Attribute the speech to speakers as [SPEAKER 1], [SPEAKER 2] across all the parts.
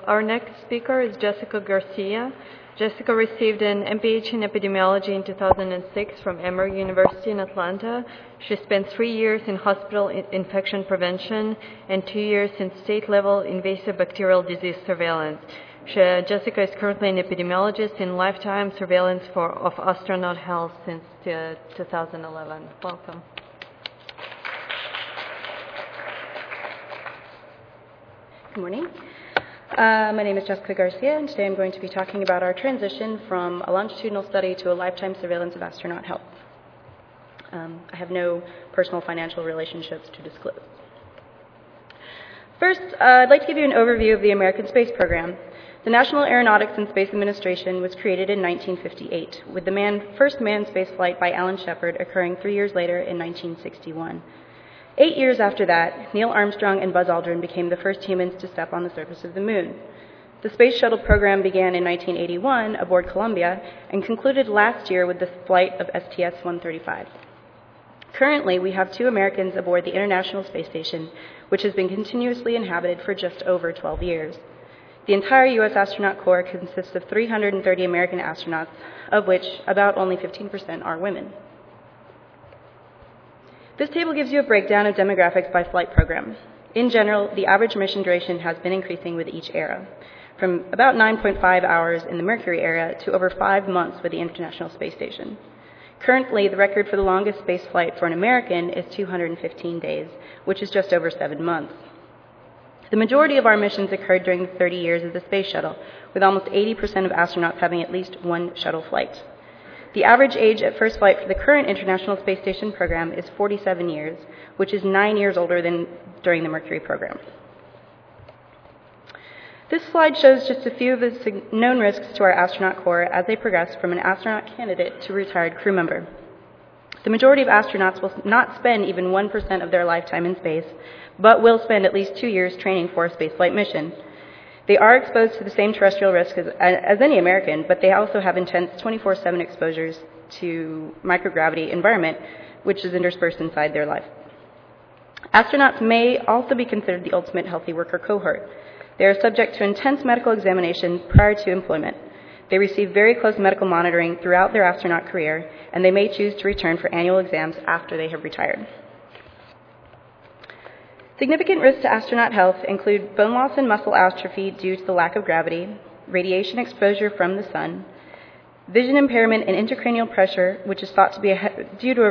[SPEAKER 1] Our next speaker is Jessica Garcia. Jessica received an MPH in epidemiology in 2006 from Emory University in Atlanta. She spent 3 years in hospital infection prevention and 2 years in state-level invasive bacterial disease surveillance. Jessica is currently an epidemiologist in lifetime surveillance of astronaut health since 2011. Welcome.
[SPEAKER 2] Good morning. My name is Jessica Garcia, and today I'm going to be talking about our transition from a longitudinal study to a lifetime surveillance of astronaut health. I have no personal financial relationships to disclose. First, I'd like to give you an overview of the American space program. The National Aeronautics and Space Administration was created in 1958, with the first manned spaceflight by Alan Shepard occurring 3 years later in 1961. 8 years after that, Neil Armstrong and Buzz Aldrin became the first humans to step on the surface of the moon. The Space Shuttle program began in 1981 aboard Columbia and concluded last year with the flight of STS-135. Currently, we have 2 Americans aboard the International Space Station, which has been continuously inhabited for just over 12 years. The entire U.S. astronaut corps consists of 330 American astronauts, of which about only 15% are women. This table gives you a breakdown of demographics by flight program. In general, the average mission duration has been increasing with each era, from about 9.5 hours in the Mercury era to over 5 months with the International Space Station. Currently, the record for the longest space flight for an American is 215 days, which is just over 7 months. The majority of our missions occurred during the 30 years of the Space Shuttle, with almost 80% of astronauts having at least one shuttle flight. The average age at first flight for the current International Space Station program is 47 years, which is 9 years older than during the Mercury program. This slide shows just a few of the known risks to our astronaut corps as they progress from an astronaut candidate to retired crew member. The majority of astronauts will not spend even 1% of their lifetime in space, but will spend at least 2 years training for a spaceflight mission. They are exposed to the same terrestrial risk as any American, but they also have intense 24/7 exposures to microgravity environment, which is interspersed inside their life. Astronauts may also be considered the ultimate healthy worker cohort. They are subject to intense medical examination prior to employment. They receive very close medical monitoring throughout their astronaut career, and they may choose to return for annual exams after they have retired. Significant risks to astronaut health include bone loss and muscle atrophy due to the lack of gravity, radiation exposure from the sun, vision impairment and intracranial pressure, which is thought to be due to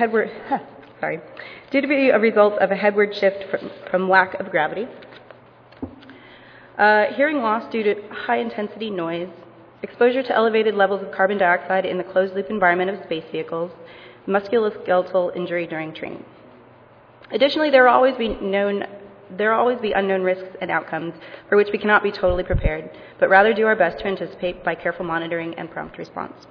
[SPEAKER 2] be a result of a headward shift from lack of gravity, hearing loss due to high-intensity noise, exposure to elevated levels of carbon dioxide in the closed-loop environment of space vehicles, musculoskeletal injury during training. Additionally, there will always be unknown risks and outcomes for which we cannot be totally prepared, but rather do our best to anticipate by careful monitoring and prompt response.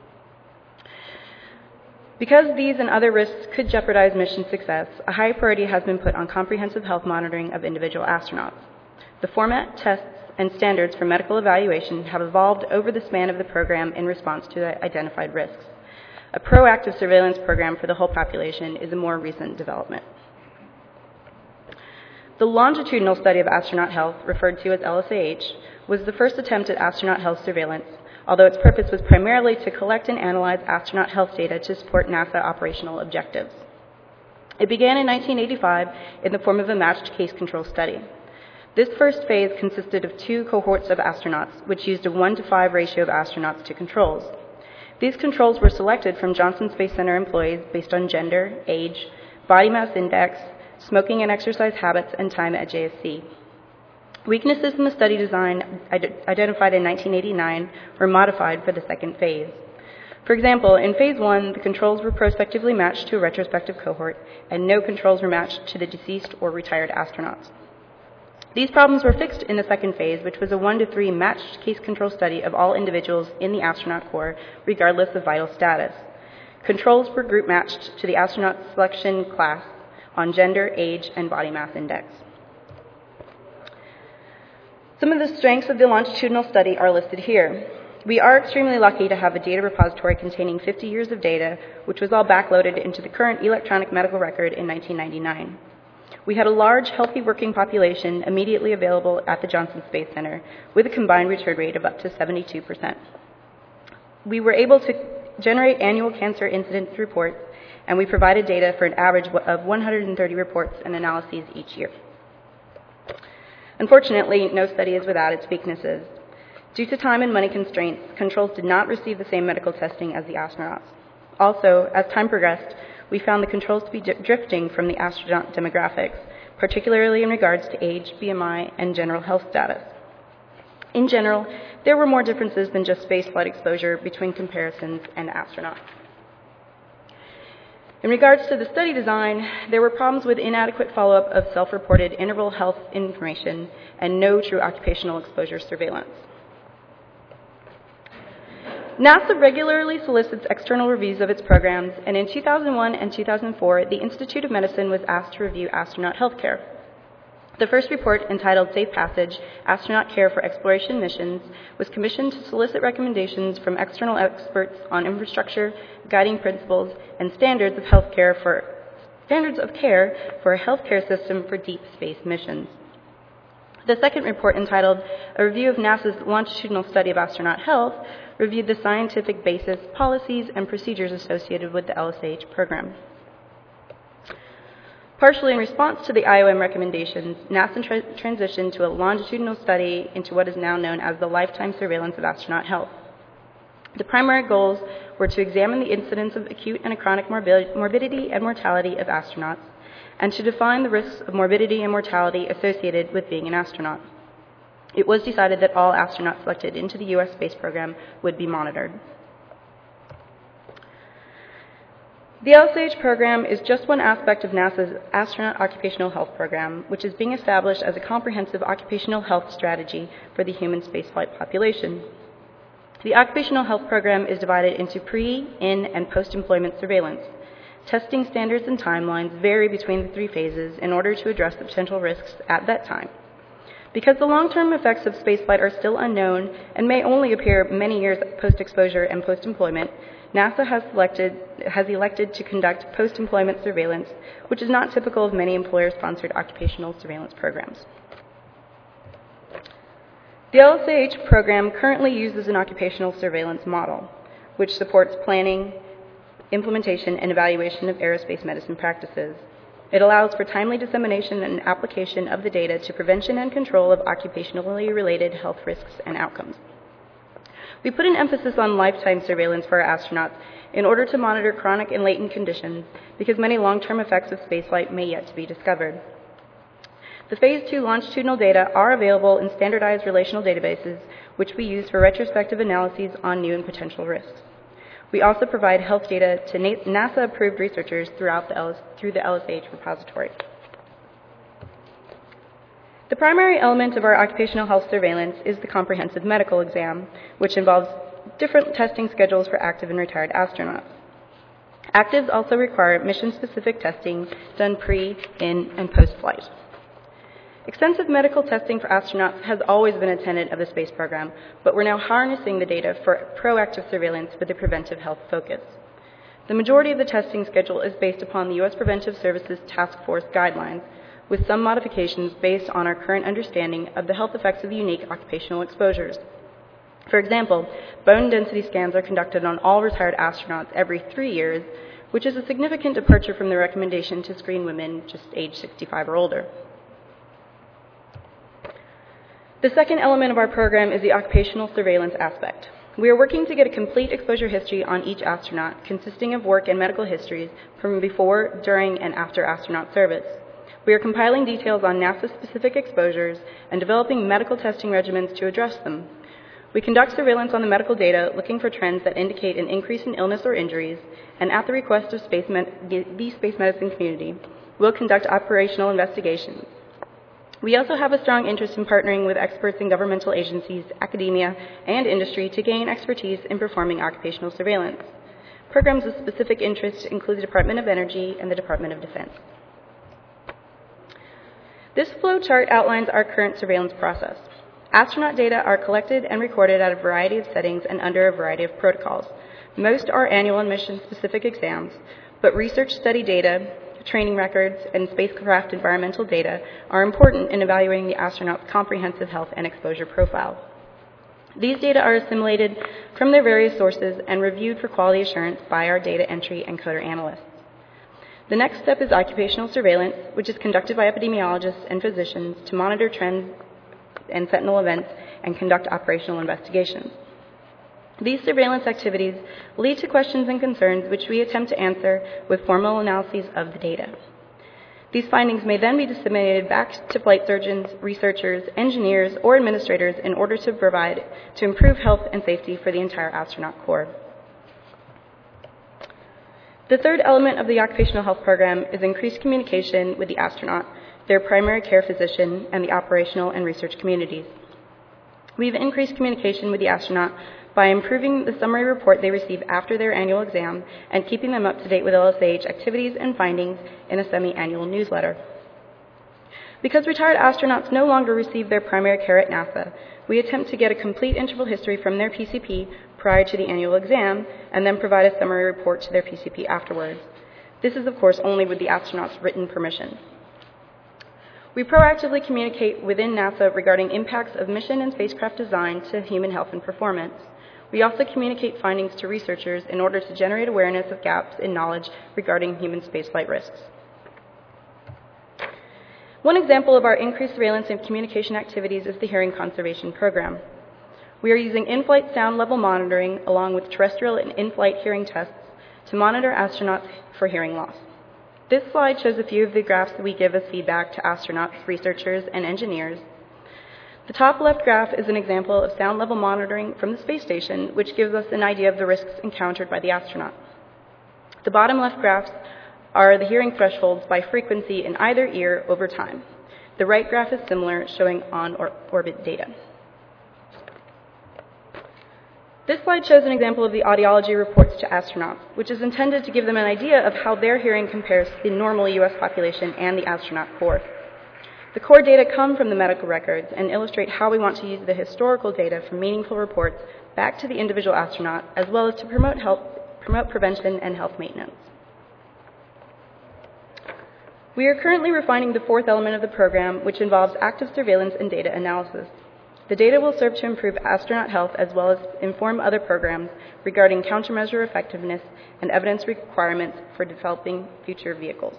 [SPEAKER 2] Because these and other risks could jeopardize mission success, a high priority has been put on comprehensive health monitoring of individual astronauts. The format, tests, and standards for medical evaluation have evolved over the span of the program in response to the identified risks. A proactive surveillance program for the whole population is a more recent development. The longitudinal study of astronaut health, referred to as LSAH, was the first attempt at astronaut health surveillance, although its purpose was primarily to collect and analyze astronaut health data to support NASA operational objectives. It began in 1985 in the form of a matched case control study. This first phase consisted of 2 cohorts of astronauts, which used a 1:5 ratio of astronauts to controls. These controls were selected from Johnson Space Center employees based on gender, age, body mass index, smoking and exercise habits, and time at JSC. Weaknesses in the study design identified in 1989 were modified for the second phase. For example, in phase 1, the controls were prospectively matched to a retrospective cohort, and no controls were matched to the deceased or retired astronauts. These problems were fixed in the second phase, which was a 1:3 matched case control study of all individuals in the astronaut corps, regardless of vital status. Controls were group matched to the astronaut selection class on gender, age, and body mass index. Some of the strengths of the longitudinal study are listed here. We are extremely lucky to have a data repository containing 50 years of data, which was all backloaded into the current electronic medical record in 1999. We had a large, healthy working population immediately available at the Johnson Space Center, with a combined return rate of up to 72%. We were able to generate annual cancer incidence reports, and we provided data for an average of 130 reports and analyses each year. Unfortunately, no study is without its weaknesses. Due to time and money constraints, controls did not receive the same medical testing as the astronauts. Also, as time progressed, we found the controls to be drifting from the astronaut demographics, particularly in regards to age, BMI, and general health status. In general, there were more differences than just spaceflight exposure between comparisons and astronauts. In regards to the study design, there were problems with inadequate follow-up of self-reported interval health information and no true occupational exposure surveillance. NASA regularly solicits external reviews of its programs, and in 2001 and 2004, the Institute of Medicine was asked to review astronaut health care. The first report, entitled Safe Passage, Astronaut Care for Exploration Missions, was commissioned to solicit recommendations from external experts on infrastructure, guiding principles, and standards of care for a healthcare system for deep space missions. The second report, entitled A Review of NASA's Longitudinal Study of Astronaut Health, reviewed the scientific basis, policies, and procedures associated with the LSAH program. Partially in response to the IOM recommendations, NASA transitioned to a longitudinal study into what is now known as the lifetime surveillance of astronaut health. The primary goals were to examine the incidence of acute and chronic morbidity and mortality of astronauts, and to define the risks of morbidity and mortality associated with being an astronaut. It was decided that all astronauts selected into the U.S. space program would be monitored. The LSAH program is just one aspect of NASA's Astronaut Occupational Health Program, which is being established as a comprehensive occupational health strategy for the human spaceflight population. The Occupational Health Program is divided into pre, in, and post-employment surveillance. Testing standards and timelines vary between the three phases in order to address the potential risks at that time. Because the long-term effects of spaceflight are still unknown and may only appear many years post-exposure and post-employment, NASA has elected to conduct post-employment surveillance, which is not typical of many employer-sponsored occupational surveillance programs. The LSAH program currently uses an occupational surveillance model, which supports planning, implementation, and evaluation of aerospace medicine practices. It allows for timely dissemination and application of the data to prevention and control of occupationally related health risks and outcomes. We put an emphasis on lifetime surveillance for our astronauts in order to monitor chronic and latent conditions because many long-term effects of spaceflight may yet to be discovered. The Phase 2 longitudinal data are available in standardized relational databases, which we use for retrospective analyses on new and potential risks. We also provide health data to NASA-approved researchers through the LSAH repository. The primary element of our occupational health surveillance is the comprehensive medical exam, which involves different testing schedules for active and retired astronauts. Actives also require mission-specific testing done pre, in, and post-flight. Extensive medical testing for astronauts has always been a tenet of the space program, but we're now harnessing the data for proactive surveillance with a preventive health focus. The majority of the testing schedule is based upon the U.S. Preventive Services Task Force guidelines, with some modifications based on our current understanding of the health effects of unique occupational exposures. For example, bone density scans are conducted on all retired astronauts every 3 years, which is a significant departure from the recommendation to screen women just age 65 or older. The second element of our program is the occupational surveillance aspect. We are working to get a complete exposure history on each astronaut, consisting of work and medical histories from before, during, and after astronaut service. We are compiling details on NASA-specific exposures and developing medical testing regimens to address them. We conduct surveillance on the medical data, looking for trends that indicate an increase in illness or injuries, and at the request of the space medicine community, we'll conduct operational investigations. We also have a strong interest in partnering with experts in governmental agencies, academia, and industry to gain expertise in performing occupational surveillance. Programs of specific interest include the Department of Energy and the Department of Defense. This flow chart outlines our current surveillance process. Astronaut data are collected and recorded at a variety of settings and under a variety of protocols. Most are annual and mission-specific exams, but research study data, training records, and spacecraft environmental data are important in evaluating the astronaut's comprehensive health and exposure profile. These data are assimilated from their various sources and reviewed for quality assurance by our data entry and coder analysts. The next step is occupational surveillance, which is conducted by epidemiologists and physicians to monitor trends and sentinel events and conduct operational investigations. These surveillance activities lead to questions and concerns which we attempt to answer with formal analyses of the data. These findings may then be disseminated back to flight surgeons, researchers, engineers, or administrators in order to improve health and safety for the entire astronaut corps. The third element of the occupational health program is increased communication with the astronaut, their primary care physician, and the operational and research communities. We've increased communication with the astronaut by improving the summary report they receive after their annual exam and keeping them up to date with LSAH activities and findings in a semi-annual newsletter. Because retired astronauts no longer receive their primary care at NASA, we attempt to get a complete interval history from their PCP prior to the annual exam and then provide a summary report to their PCP afterwards. This is, of course, only with the astronaut's written permission. We proactively communicate within NASA regarding impacts of mission and spacecraft design to human health and performance. We also communicate findings to researchers in order to generate awareness of gaps in knowledge regarding human spaceflight risks. One example of our increased surveillance and communication activities is the hearing conservation program. We are using in-flight sound level monitoring along with terrestrial and in-flight hearing tests to monitor astronauts for hearing loss. This slide shows a few of the graphs that we give as feedback to astronauts, researchers, and engineers. The top left graph is an example of sound level monitoring from the space station, which gives us an idea of the risks encountered by the astronaut. The bottom left graphs are the hearing thresholds by frequency in either ear over time. The right graph is similar, showing on-orbit data. This slide shows an example of the audiology reports to astronauts, which is intended to give them an idea of how their hearing compares to the normal U.S. population and the astronaut corps. The core data come from the medical records and illustrate how we want to use the historical data from meaningful reports back to the individual astronaut, as well as to promote prevention and health maintenance. We are currently refining the fourth element of the program, which involves active surveillance and data analysis. The data will serve to improve astronaut health as well as inform other programs regarding countermeasure effectiveness and evidence requirements for developing future vehicles.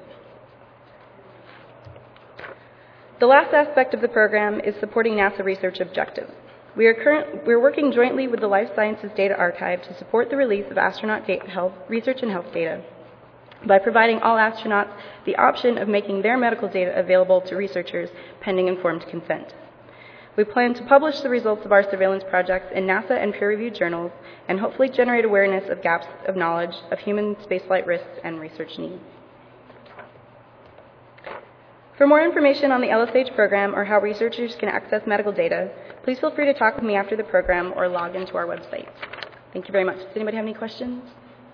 [SPEAKER 2] The last aspect of the program is supporting NASA research objectives. We're working jointly with the Life Sciences Data Archive to support the release of astronaut research and health data by providing all astronauts the option of making their medical data available to researchers pending informed consent. We plan to publish the results of our surveillance projects in NASA and peer-reviewed journals and hopefully generate awareness of gaps of knowledge of human spaceflight risks and research needs. For more information on the LSH program or how researchers can access medical data, please feel free to talk with me after the program or log into our website. Thank you very much. Does anybody have any questions?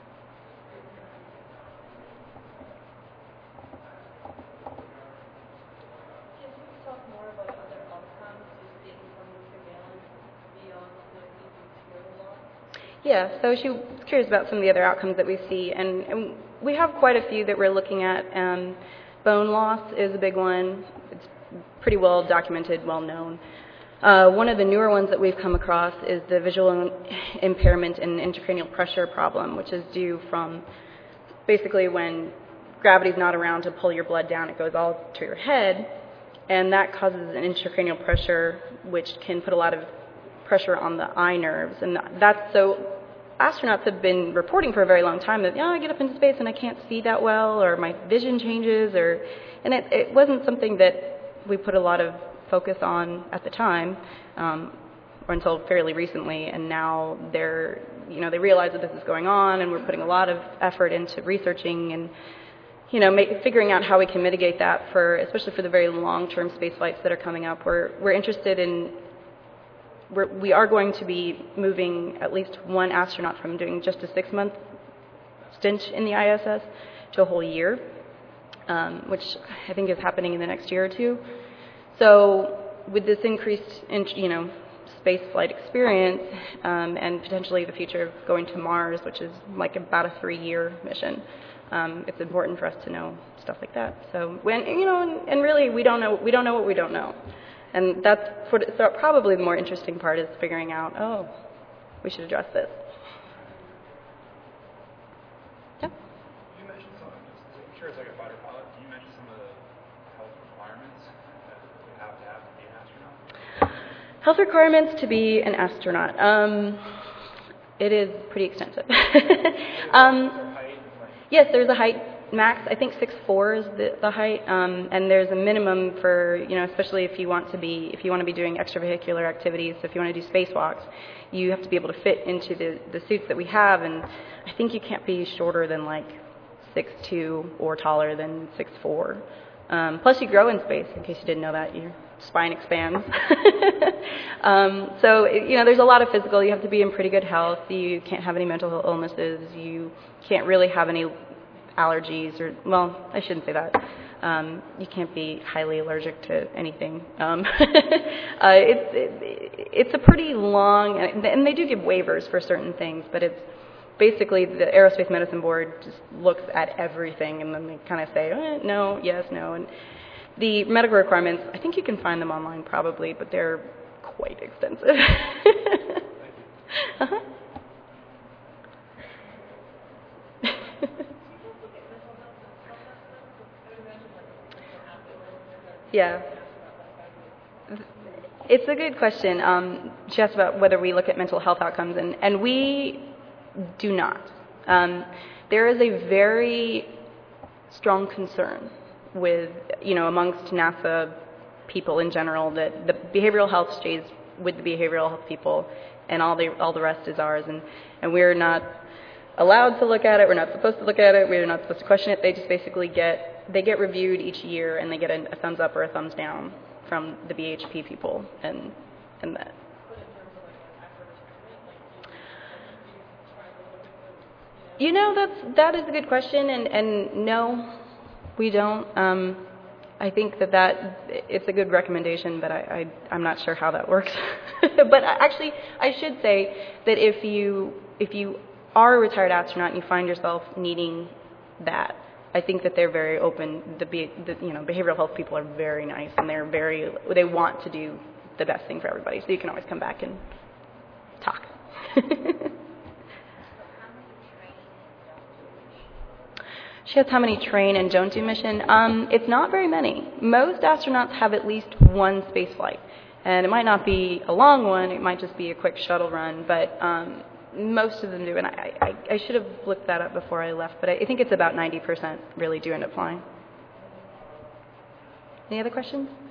[SPEAKER 2] Yeah, so she was curious about some of the other outcomes that we see, and we have quite a few that we're looking at. Bone loss is a big one. It's pretty well documented, well known. One of the newer ones that we've come across is the visual impairment and intracranial pressure problem, which is due from basically when gravity's not around to pull your blood down, it goes all to your head, and that causes an intracranial pressure, which can put a lot of pressure on the eye nerves, and that's so astronauts have been reporting for a very long time that, I get up into space and I can't see that well, or my vision changes, and it wasn't something that we put a lot of focus on at the time, or until fairly recently, and now they realize that this is going on, and we're putting a lot of effort into researching and figuring out how we can mitigate that especially for the very long-term space flights that are coming up. We're interested in we are going to be moving at least one astronaut from doing just a 6-month stint in the ISS to a whole year, which I think is happening in the next year or two. So with this increased, space flight experience and potentially the future of going to Mars, which is like about a 3-year mission, It's important for us to know stuff like that. So when and really we don't know what we don't know, and that's probably the more interesting part is figuring out, oh, we should address this. Yeah.
[SPEAKER 3] You mentioned some. I'm sure it's like a fighter pilot. Can you mention some of the health requirements that you have to be an astronaut?
[SPEAKER 2] Health requirements to be an astronaut. It is pretty extensive. Yes, there's a height max. I think 6'4" is the height, and there's a minimum for especially if you want to be doing extravehicular activities. So if you want to do spacewalks, you have to be able to fit into the suits that we have, and I think you can't be shorter than like 6'2" or taller than 6'4". Plus, you grow in space. In case you didn't know that, your spine expands. So there's a lot of physical. You have to be in pretty good health. You can't have any mental illnesses. You can't really have any allergies, or well, I shouldn't say that. You can't be highly allergic to anything. It's a pretty long, and they do give waivers for certain things, but it's basically the Aerospace Medicine Board just looks at everything, and then they kind of say, no, yes, no. And the medical requirements, I think you can find them online probably, but they're quite extensive. Uh-huh. Yeah. It's a good question. She asked about whether we look at mental health outcomes, and we do not. There is a very strong concern with, amongst NASA people in general, that the behavioral health stays with the behavioral health people, and all the rest is ours, and we're not allowed to look at it. We're not supposed to look at it. We're not supposed to question it. They just basically get reviewed each year, and they get a thumbs up or a thumbs down from the BHP people, and that. That is a good question, and no, we don't. I think that it's a good recommendation, but I'm not sure how that works. But actually, I should say that if you are a retired astronaut and you find yourself needing that, I think that they're very open. The behavioral health people are very nice, and they want to do the best thing for everybody. So you can always come back and talk. She asked how many train and don't do mission. It's not very many. Most astronauts have at least one space flight, and it might not be a long one. It might just be a quick shuttle run, but most of them do. And I should have looked that up before I left, but I think it's about 90% really do end up flying. Any other questions?